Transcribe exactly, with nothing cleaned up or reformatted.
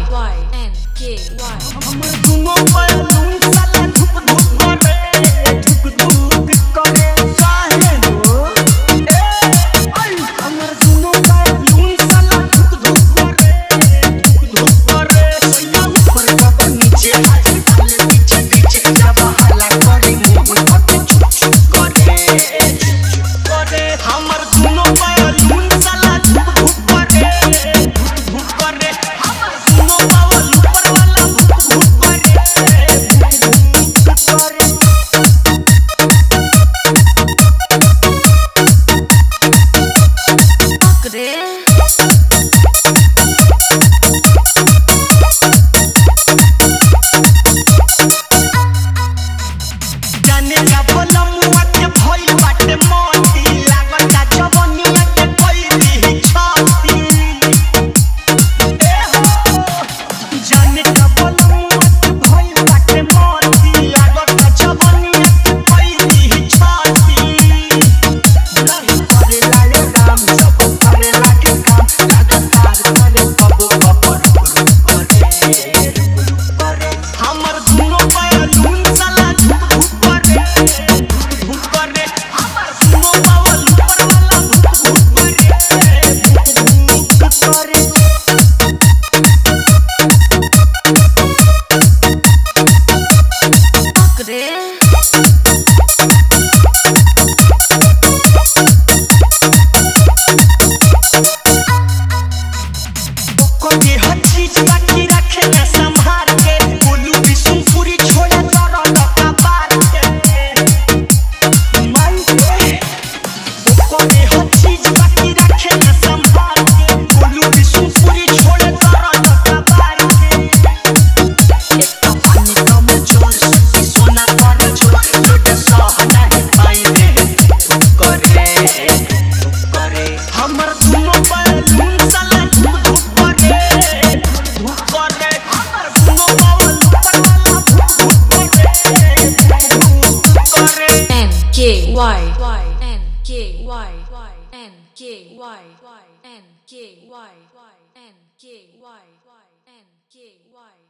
Y N K Y हमर दुनो balloon साला धुक धुक करे धुक धुक करे काहे हो ए आई हमर दुनो बैलून साला धुक धुक करे धुक धुक करे सैया ऊपर कब नीचे हाथ डाले पीछे पीछे जब हल्ला करे मुंह हट चुप चुप करे चुप चुप करे हमर दुनो बैलून साला धुक धुक करे धुक धुक करे हमर दुनो बावल ऊपर वाला धुक धुक करे धुक धुक करे रे जाने का बलमुआ के भइल बाटे मोती लागता जवनिया के कोई छाती ए हो जाने का बलमुआ के भइल बाटे मोती लागता जवनिया के कोई छाती नहीं करे लाले राम सब करे लागे काम लगातार करे बब बब रुक रुक करे रुक रुक करे हमर दुनो बैलून साला धुक धुक करे धुक धुक करे हमर दुनो बावल ऊपर वाला धुक धुक करे धुक धुक करे रे कोई हर चीज बाकी रखे न संभाल के बोलू बिशुनपुरी छोड़ा तोरा लका बार के माई के कोई हर चीज बाकी रखे न संभाल के बोलू बिशुनपुरी छोड़ा तोरा लका बार के एक तो पानी कम जोर से सोना पर छोड़ लोड सहना है पाई रे करे करे हमर दुनो बैलून साला धुक धुक करे धुक करे हमर दुनो बावल ऊपर वाला धुक धुक करे धुक करे N K Y Y N K Y Y N K Y Y N K Y Y N K Y Y N K Y